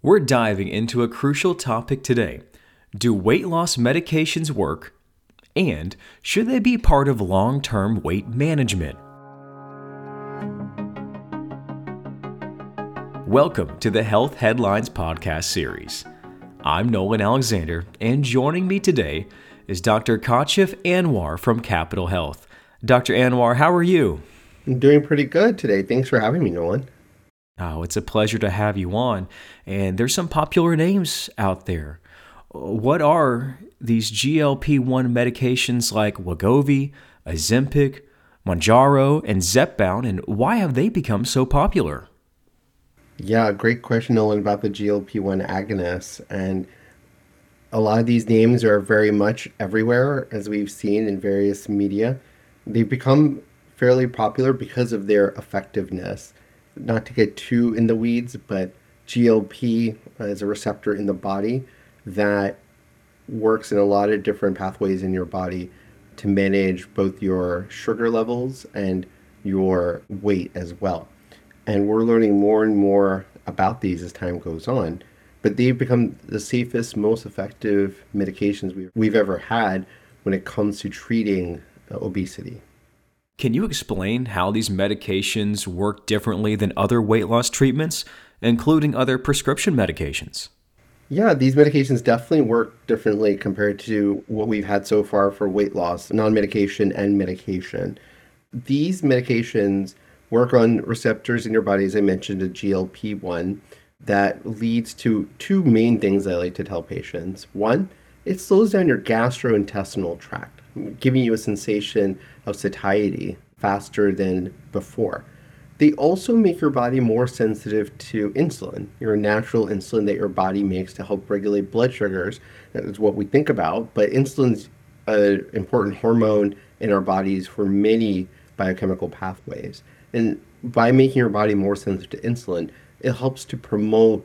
We're diving into a crucial topic today. Do weight loss medications work? And should they be part of long-term weight management? Welcome to the Health Headlines podcast series. I'm Nolan Alexander, and joining me today is Dr. Kashif Anwar from Capital Health. Dr. Anwar, how are you? I'm doing pretty good today. Thanks for having me, Nolan. Oh, it's a pleasure to have you on. And there's some popular names out there. What are these GLP-1 medications like Wegovy, Ozempic, Mounjaro, and Zepbound, and why have they become so popular? Yeah, great question, Nolan, about the GLP-1 agonists. And a lot of these names are very much everywhere, as we've seen in various media. They've become fairly popular because of their effectiveness. Not to get too in the weeds, but GLP is a receptor in the body that works in a lot of different pathways in your body to manage both your sugar levels and your weight as well. And we're learning more and more about these as time goes on. But they've become the safest, most effective medications we've ever had when it comes to treating obesity. Can you explain how these medications work differently than other weight loss treatments, including other prescription medications? Yeah, these medications definitely work differently compared to what we've had so far for weight loss, non-medication and medication. These medications work on receptors in your body, as I mentioned, a GLP-1, that leads to two main things I like to tell patients. One, it slows down your gastrointestinal tract, giving you a sensation of satiety faster than before. They also make your body more sensitive to insulin, your natural insulin that your body makes to help regulate blood sugars. That is what we think about, but insulin's an important hormone in our bodies for many biochemical pathways. And by making your body more sensitive to insulin, it helps to promote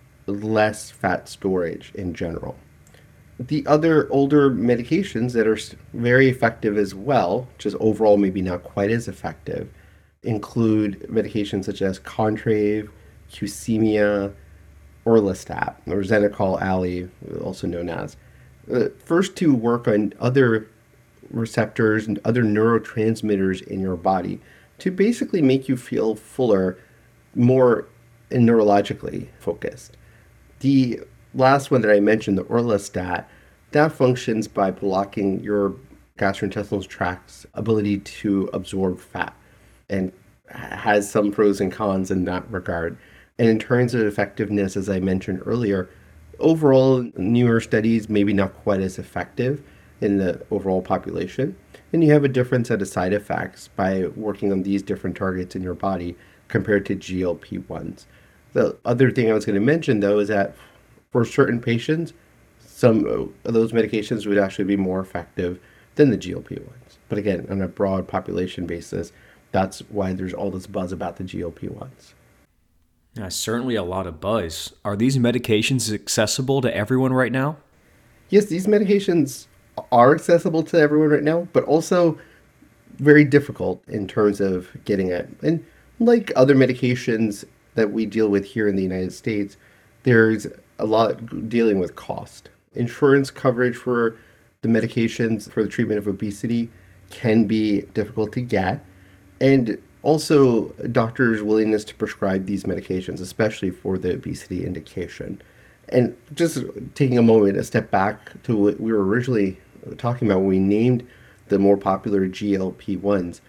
less fat storage in general. The other older medications that are very effective as well, just overall maybe not quite as effective, include medications such as Contrave, Qsymia, Orlistat, or Xenical Ali, also known as. The first two work on other receptors and other neurotransmitters in your body to basically make you feel fuller, more neurologically focused. The last one that I mentioned, the Orlistat, that functions by blocking your gastrointestinal tract's ability to absorb fat and has some pros and cons in that regard. And in terms of effectiveness, as I mentioned earlier, overall, newer studies maybe not quite as effective in the overall population. And you have a different set of side effects by working on these different targets in your body compared to GLP-1s. The other thing I was going to mention, though, is that for certain patients, some of those medications would actually be more effective than the GLP-1s. But again, on a broad population basis, that's why there's all this buzz about the GLP-1s. Certainly a lot of buzz. Are these medications accessible to everyone right now? Yes, these medications are accessible to everyone right now, but also very difficult in terms of getting it. And like other medications that we deal with here in the United States, there's a lot dealing with cost. Insurance coverage for the medications for the treatment of obesity can be difficult to get. And also, doctors' willingness to prescribe these medications, especially for the obesity indication. And just taking a moment, a step back to what we were originally talking about when we named the more popular GLP-1s.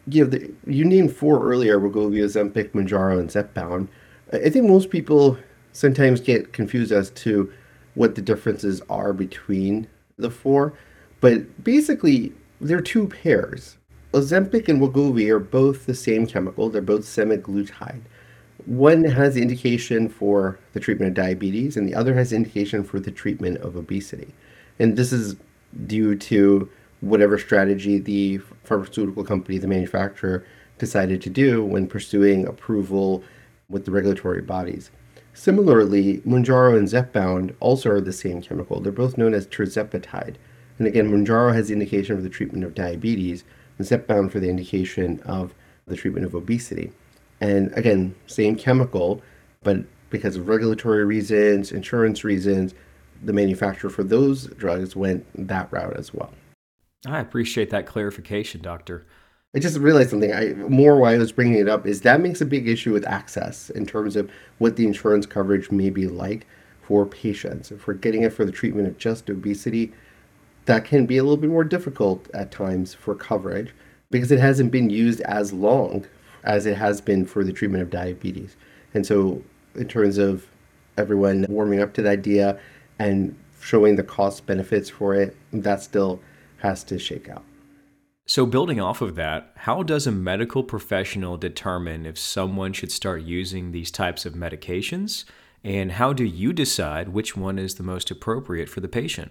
You named four earlier, Wegovy, Ozempic, Mounjaro, and Zepbound. I think most people sometimes get confused as to what the differences are between the four, but basically they're two pairs. Ozempic and Wegovy are both the same chemical. They're both semaglutide. One has indication for the treatment of diabetes, and the other has indication for the treatment of obesity. And this is due to whatever strategy the pharmaceutical company, the manufacturer, decided to do when pursuing approval with the regulatory bodies. Similarly, Mounjaro and Zepbound also are the same chemical. They're both known as tirzepatide. And again, Mounjaro has the indication for the treatment of diabetes, and Zepbound for the indication of the treatment of obesity. And again, same chemical, but because of regulatory reasons, insurance reasons, the manufacturer for those drugs went that route as well. I appreciate that clarification, doctor. I just realized something. More why I was bringing it up is that makes a big issue with access in terms of what the insurance coverage may be like for patients. If we're getting it for the treatment of just obesity, that can be a little bit more difficult at times for coverage because it hasn't been used as long as it has been for the treatment of diabetes. And so, in terms of everyone warming up to the idea and showing the cost benefits for it, that still has to shake out. So, building off of that, how does a medical professional determine if someone should start using these types of medications? And how do you decide which one is the most appropriate for the patient?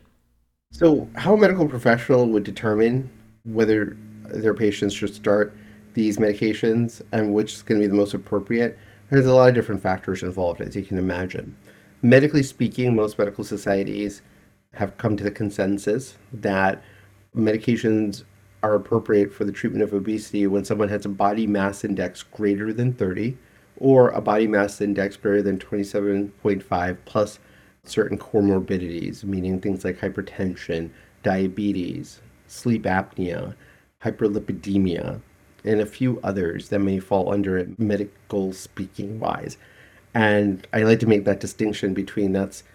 So, how a medical professional would determine whether their patients should start these medications and which is going to be the most appropriate, there's a lot of different factors involved, as you can imagine. Medically speaking, most medical societies have come to the consensus that medications are appropriate for the treatment of obesity when someone has a body mass index greater than 30 or a body mass index greater than 27.5 plus certain comorbidities, meaning things like hypertension, diabetes, sleep apnea, hyperlipidemia, and a few others that may fall under it medical speaking wise. And I like to make that distinction between that's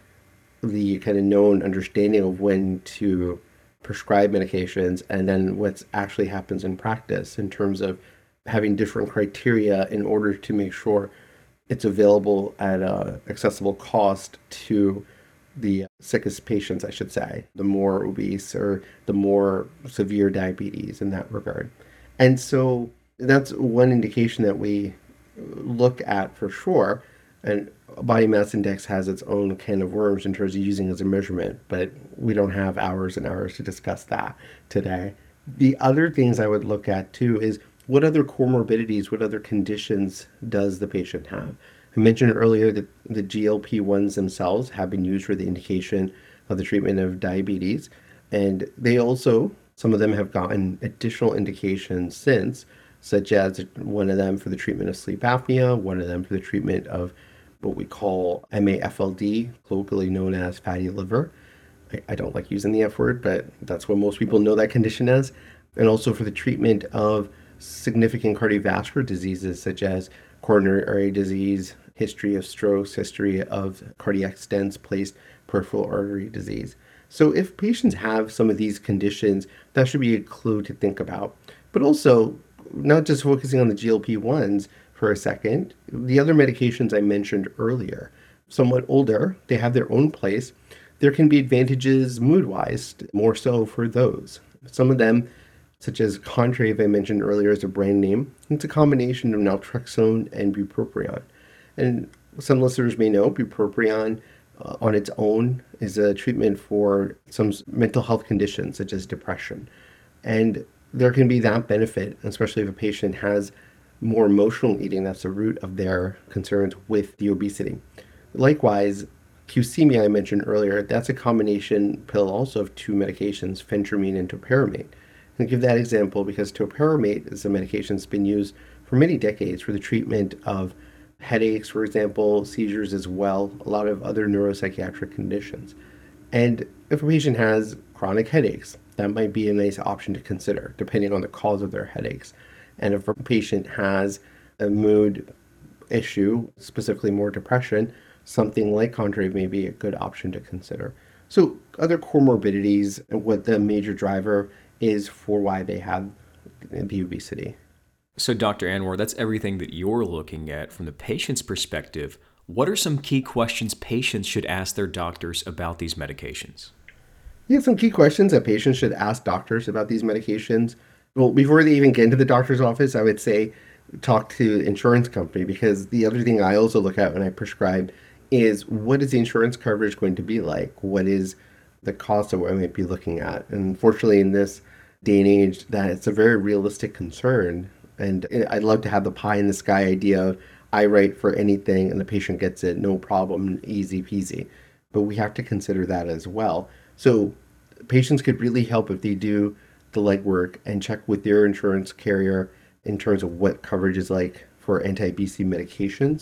the kind of known understanding of when to prescribe medications and then what actually happens in practice in terms of having different criteria in order to make sure it's available at a accessible cost to the sickest patients, I should say, the more obese or the more severe diabetes in that regard. And so that's one indication that we look at for sure. And body mass index has its own can of worms in terms of using as a measurement, but we don't have hours and hours to discuss that today. The other things I would look at too is what other comorbidities, what other conditions does the patient have? I mentioned earlier that the GLP-1s themselves have been used for the indication of the treatment of diabetes, and they also, some of them have gotten additional indications since, such as one of them for the treatment of sleep apnea, one of them for the treatment of what we call MAFLD, colloquially known as fatty liver. I don't like using the F word, but that's what most people know that condition as. And also for the treatment of significant cardiovascular diseases such as coronary artery disease, history of strokes, history of cardiac stents placed, peripheral artery disease. So if patients have some of these conditions, that should be a clue to think about. But also, not just focusing on the GLP-1s for a second, the other medications I mentioned earlier, somewhat older, they have their own place. There can be advantages mood-wise, more so for those. Some of them, such as Contrave, I mentioned earlier as a brand name, it's a combination of naltrexone and bupropion. And some listeners may know bupropion on its own is a treatment for some mental health conditions such as depression. And there can be that benefit, especially if a patient has more emotional eating, that's the root of their concerns with the obesity. Likewise, Qsymia I mentioned earlier, that's a combination pill also of two medications, phentermine and topiramate. And I give that example because topiramate is a medication that's been used for many decades for the treatment of headaches, for example, seizures as well, a lot of other neuropsychiatric conditions. And if a patient has chronic headaches, that might be a nice option to consider, depending on the cause of their headaches. And if a patient has a mood issue, specifically more depression, something like Contrave may be a good option to consider. So other comorbidities and what the major driver is for why they have the obesity. So, Dr. Anwar, that's everything that you're looking at from the patient's perspective. What are some key questions patients should ask their doctors about these medications? Yeah, some key questions that patients should ask doctors about these medications. Well, before they even get into the doctor's office, I would say talk to the insurance company, because the other thing I also look at when I prescribe is what is the insurance coverage going to be like? What is the cost of what I might be looking at? And unfortunately, in this day and age, that it's a very realistic concern. And I'd love to have the pie in the sky idea of I write for anything and the patient gets it, no problem, easy peasy. But we have to consider that as well. So patients could really help if they do the legwork and check with their insurance carrier in terms of what coverage is like for anti-obesity medications.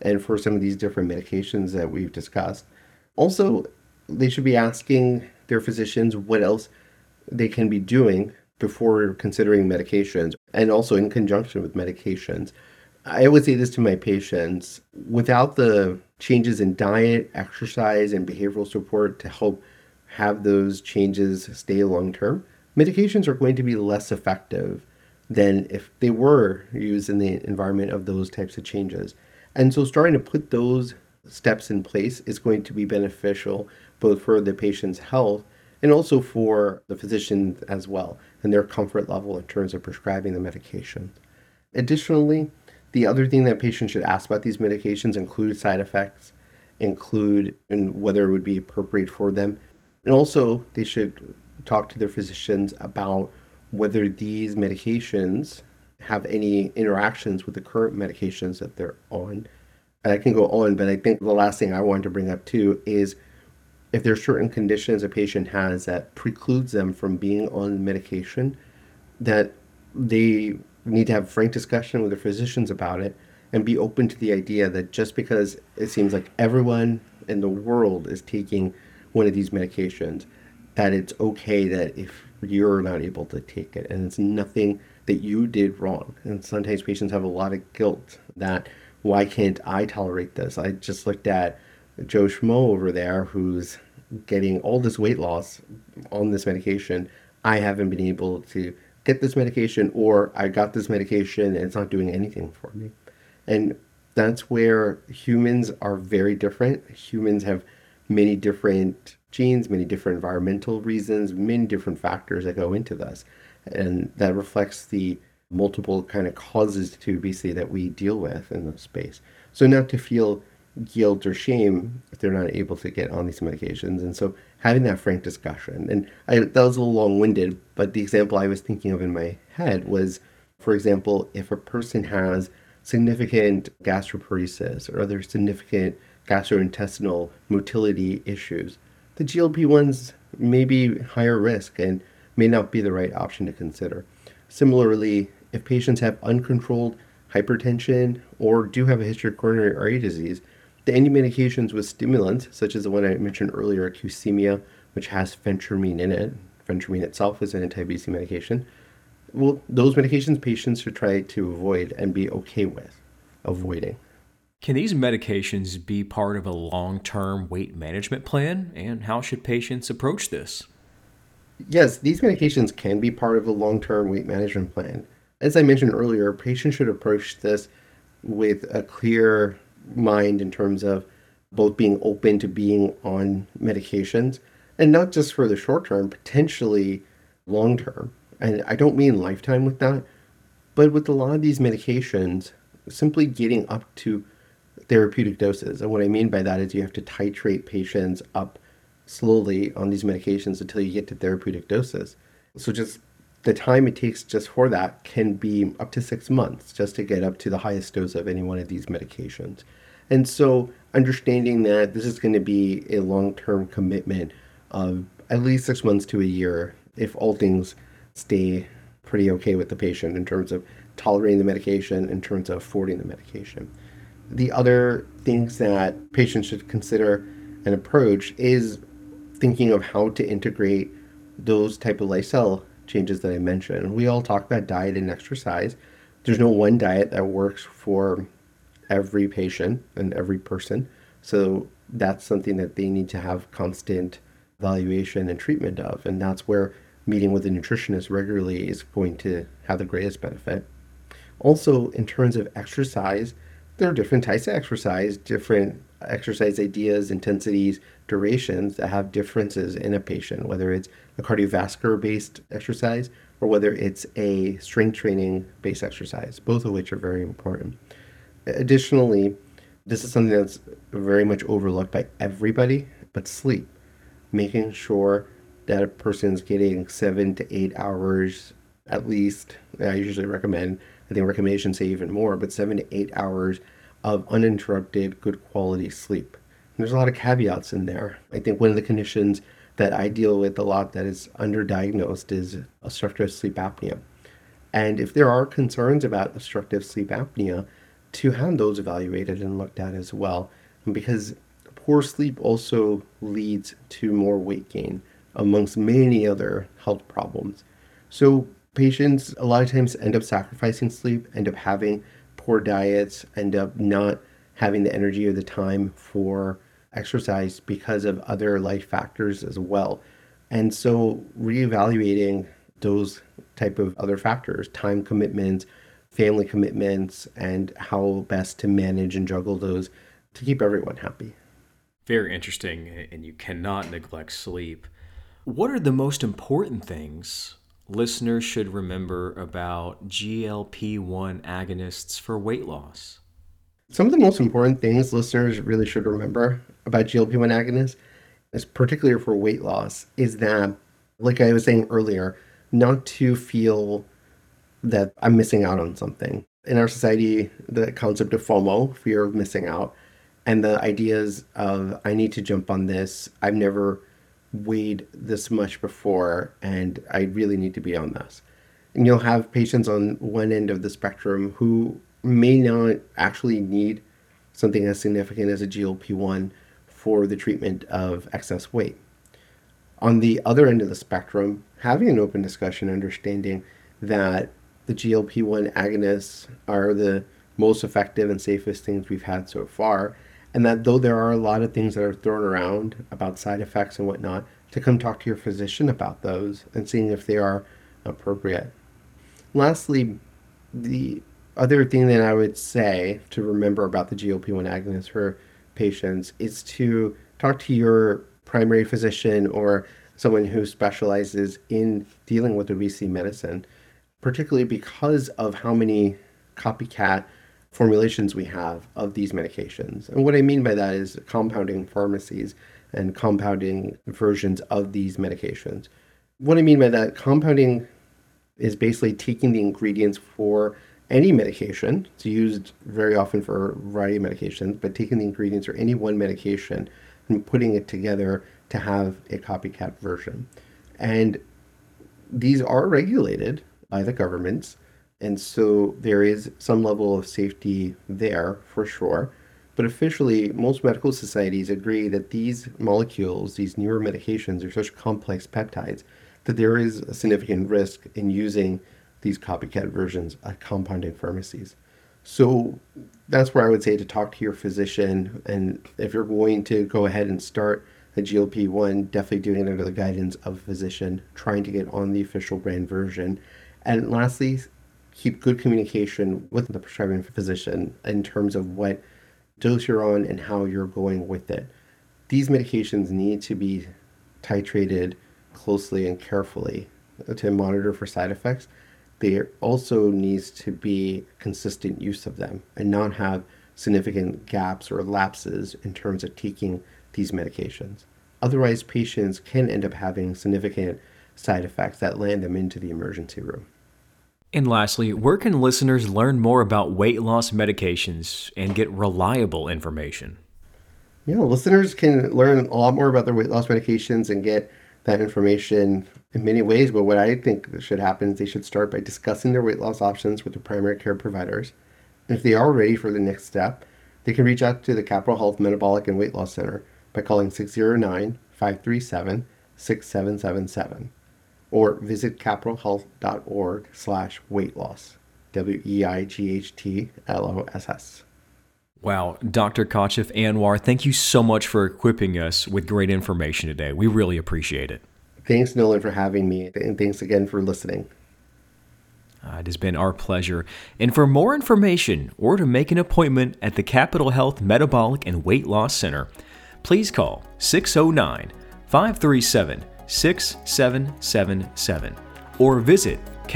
and for some of these different medications that we've discussed. Also, they should be asking their physicians what else they can be doing before considering medications and also in conjunction with medications. I always say this to my patients: without the changes in diet, exercise, and behavioral support to help have those changes stay long term, medications are going to be less effective than if they were used in the environment of those types of changes. And so starting to put those steps in place is going to be beneficial both for the patient's health and also for the physician as well and their comfort level in terms of prescribing the medication. Additionally, the other thing that patients should ask about these medications include side effects, include and whether it would be appropriate for them. And also, they should talk to their physicians about whether these medications have any interactions with the current medications that they're on. And I can go on, but I think the last thing I wanted to bring up too is if there are certain conditions a patient has that precludes them from being on medication, that they need to have frank discussion with their physicians about it and be open to the idea that just because it seems like everyone in the world is taking one of these medications, that it's okay that if you're not able to take it and it's nothing that you did wrong. And sometimes patients have a lot of guilt that why can't I tolerate this? I just looked at Joe Schmo over there who's getting all this weight loss on this medication. I haven't been able to get this medication, or I got this medication and it's not doing anything for me. And that's where humans are very different. Humans have many different genes, many different environmental reasons, many different factors that go into this. And that reflects the multiple kind of causes to obesity that we deal with in the space. So not to feel guilt or shame if they're not able to get on these medications. And so having that frank discussion, and that was a little long-winded, but the example I was thinking of in my head was, for example, if a person has significant gastroparesis or other significant gastrointestinal motility issues, the GLP-1s may be higher risk and may not be the right option to consider. Similarly, if patients have uncontrolled hypertension or do have a history of coronary artery disease, the any medications with stimulants, such as the one I mentioned earlier, Qsymia, which has phentermine in it, phentermine itself is an anti-obesity medication, well, those medications patients should try to avoid and be okay with avoiding. Can these medications be part of a long-term weight management plan, and how should patients approach this? Yes, these medications can be part of a long-term weight management plan. As I mentioned earlier, patients should approach this with a clear mind in terms of both being open to being on medications and not just for the short term, potentially long term. And I don't mean lifetime with that, but with a lot of these medications, simply getting up to therapeutic doses. And what I mean by that is you have to titrate patients up slowly on these medications until you get to therapeutic doses. So just the time it takes just for that can be up to 6 months just to get up to the highest dose of any one of these medications. And so understanding that this is going to be a long-term commitment of at least 6 months to a year if all things stay pretty okay with the patient in terms of tolerating the medication, in terms of affording the medication. The other things that patients should consider and approach is thinking of how to integrate those type of lifestyle changes that I mentioned. We all talk about diet and exercise. There's no one diet that works for every patient and every person. So that's something that they need to have constant evaluation and treatment of. And that's where meeting with a nutritionist regularly is going to have the greatest benefit. Also, in terms of exercise, there are different types of exercise, different exercise ideas, intensities, durations that have differences in a patient, whether it's a cardiovascular based exercise or whether it's a strength training based exercise, both of which are very important. Additionally, this is something that's very much overlooked by everybody, but sleep. Making sure that a person's getting 7 to 8 hours at least. I usually recommend, I think recommendations say even more, but 7 to 8 hours of uninterrupted, good quality sleep. And there's a lot of caveats in there. I think one of the conditions that I deal with a lot that is underdiagnosed is obstructive sleep apnea. And if there are concerns about obstructive sleep apnea, to have those evaluated and looked at as well, because poor sleep also leads to more weight gain amongst many other health problems. So patients a lot of times end up sacrificing sleep, end up having poor diets, end up not having the energy or the time for exercise because of other life factors as well. And so reevaluating those type of other factors, time commitments, family commitments, and how best to manage and juggle those to keep everyone happy. Very interesting, and you cannot neglect sleep. What are the most important things listeners should remember about GLP-1 agonists for weight loss? Some of the most important things listeners really should remember about GLP-1 agonists, is particularly for weight loss, is that, like I was saying earlier, not to feel that I'm missing out on something. In our society, the concept of FOMO, fear of missing out, and the ideas of I need to jump on this, I've never weighed this much before, and I really need to be on this. And you'll have patients on one end of the spectrum who may not actually need something as significant as a GLP-1 for the treatment of excess weight. On the other end of the spectrum, having an open discussion, understanding that the GLP-1 agonists are the most effective and safest things we've had so far, and that though there are a lot of things that are thrown around about side effects and whatnot, to come talk to your physician about those and seeing if they are appropriate. Lastly, the other thing that I would say to remember about the GLP-1 agonists for patients is to talk to your primary physician or someone who specializes in dealing with obesity medicine, particularly because of how many copycat formulations we have of these medications. And what I mean by that is compounding pharmacies and compounding versions of these medications. What I mean by that, compounding is basically taking the ingredients for any medication. It's used very often for a variety of medications, but taking the ingredients for any one medication and putting it together to have a copycat version. And these are regulated by the governments, and so there is some level of safety there for sure. But officially, most medical societies agree that these molecules, these newer medications, are such complex peptides that there is a significant risk in using these copycat versions at compounding pharmacies. So that's where I would say to talk to your physician. And if you're going to go ahead and start a GLP-1, definitely doing it under the guidance of a physician, trying to get on the official brand version. And lastly, keep good communication with the prescribing physician in terms of what dose you're on and how you're going with it. These medications need to be titrated closely and carefully to monitor for side effects. There also needs to be consistent use of them and not have significant gaps or lapses in terms of taking these medications. Otherwise, patients can end up having significant side effects that land them into the emergency room. And lastly, where can listeners learn more about weight loss medications and get reliable information? Yeah, listeners can learn a lot more about their weight loss medications and get that information in many ways. But what I think should happen is they should start by discussing their weight loss options with their primary care providers. And if they are ready for the next step, they can reach out to the Capital Health Metabolic and Weight Loss Center by calling 609-537-6777 or visit capitalhealth.org/weight-loss, WEIGHTLOSS. Wow, Dr. Kashif Anwar, thank you so much for equipping us with great information today. We really appreciate it. Thanks, Nolan, for having me, and thanks again for listening. It has been our pleasure. And for more information or to make an appointment at the Capital Health Metabolic and Weight Loss Center, please call 609-537-6777 or visit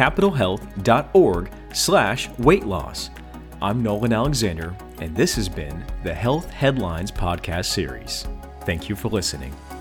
capitalhealth.org/weight-loss. I'm Nolan Alexander, and this has been the Health Headlines Podcast Series. Thank you for listening.